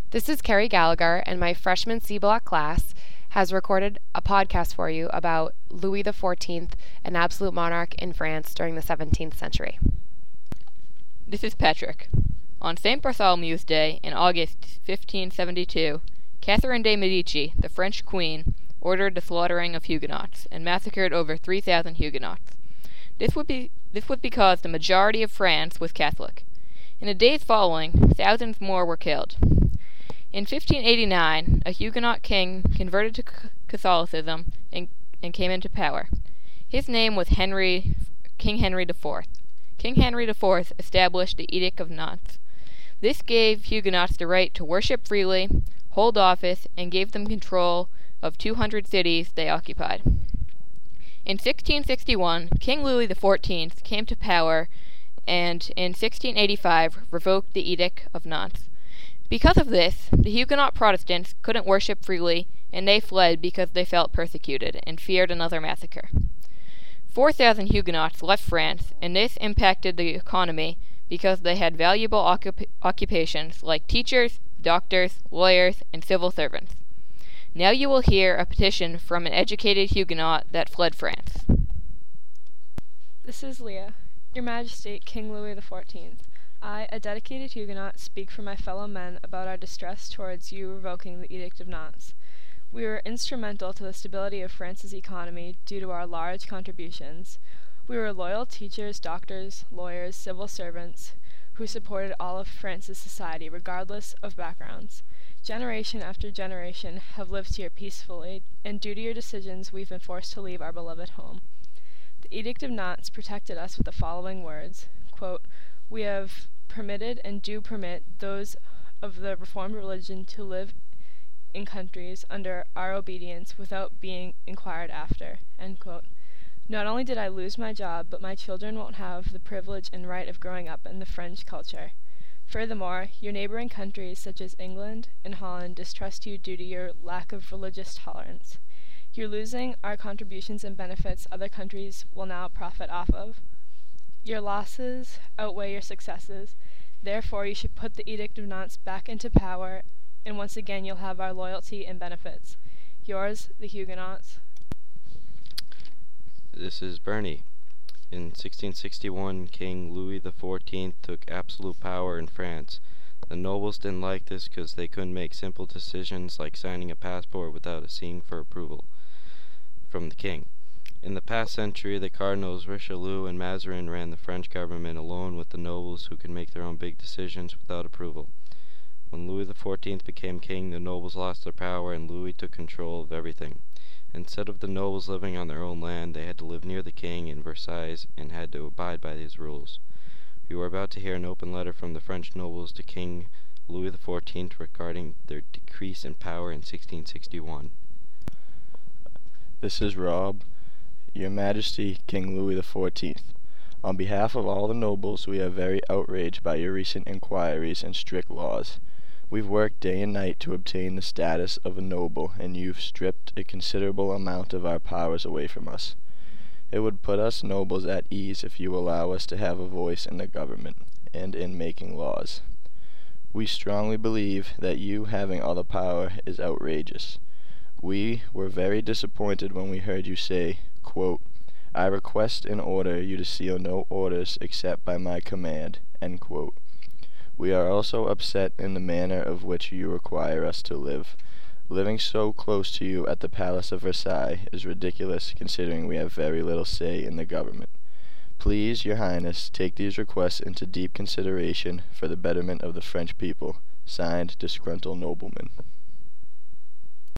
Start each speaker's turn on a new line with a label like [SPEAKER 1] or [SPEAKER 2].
[SPEAKER 1] This is Carrie Gallagher, and my freshman C Block class has recorded a podcast for you about Louis XIV, an absolute monarch in France during the 17th century.
[SPEAKER 2] This is Patrick. On St. Bartholomew's Day in August 1572, Catherine de' Medici, the French queen, ordered the slaughtering of Huguenots and massacred over 3,000 Huguenots. This was because the majority of France was Catholic. In the days following, thousands more were killed. In 1589, a Huguenot king converted to Catholicism and came into power. His name was King Henry IV. King Henry IV established the Edict of Nantes. This gave Huguenots the right to worship freely, hold office, and gave them control of 200 cities they occupied. In 1661, King Louis XIV came to power and in 1685 revoked the Edict of Nantes. Because of this, the Huguenot Protestants couldn't worship freely, and they fled because they felt persecuted and feared another massacre. 4,000 Huguenots left France, and this impacted the economy because they had valuable occupations like teachers, doctors, lawyers, and civil servants. Now you will hear a petition from an educated Huguenot that fled France.
[SPEAKER 3] This is Leah. Your Majesty, King Louis XIV. I, a dedicated Huguenot, speak for my fellow men about our distress towards you revoking the Edict of Nantes. We were instrumental to the stability of France's economy due to our large contributions. We were loyal teachers, doctors, lawyers, civil servants, who supported all of France's society regardless of backgrounds. Generation after generation have lived here peacefully, and due to your decisions we've been forced to leave our beloved home. The Edict of Nantes protected us with the following words, quote, "We have permitted and do permit those of the Reformed religion to live in countries under our obedience without being inquired after," end quote. Not only did I lose my job, but my children won't have the privilege and right of growing up in the French culture. Furthermore, your neighboring countries such as England and Holland distrust you due to your lack of religious tolerance. You're losing our contributions and benefits other countries will now profit off of. Your losses outweigh your successes. Therefore, you should put the Edict of Nantes back into power, and once again you'll have our loyalty and benefits. Yours, the Huguenots.
[SPEAKER 4] This is Bernie. In 1661, King Louis XIV took absolute power in France. The nobles didn't like this because they couldn't make simple decisions like signing a passport without seeing for approval from the king. In the past century, the cardinals Richelieu and Mazarin ran the French government alone with the nobles who could make their own big decisions without approval. When Louis XIV became king, the nobles lost their power and Louis took control of everything. Instead of the nobles living on their own land, they had to live near the king in Versailles and had to abide by these rules. We were about to hear an open letter from the French nobles to King Louis XIV regarding their decrease in power in 1661.
[SPEAKER 5] This is Rob. Your Majesty, King Louis XIV. On behalf of all the nobles, we are very outraged by your recent inquiries and strict laws. We've worked day and night to obtain the status of a noble, and you've stripped a considerable amount of our powers away from us. It would put us nobles at ease if you allow us to have a voice in the government and in making laws. We strongly believe that you having all the power is outrageous. We were very disappointed when we heard you say, quote, "I request and order you to seal no orders except by my command," end quote. We are also upset in the manner of which you require us to live. Living so close to you at the Palace of Versailles is ridiculous considering we have very little say in the government. Please, Your Highness, take these requests into deep consideration for the betterment of the French people. Signed, Disgruntled Nobleman.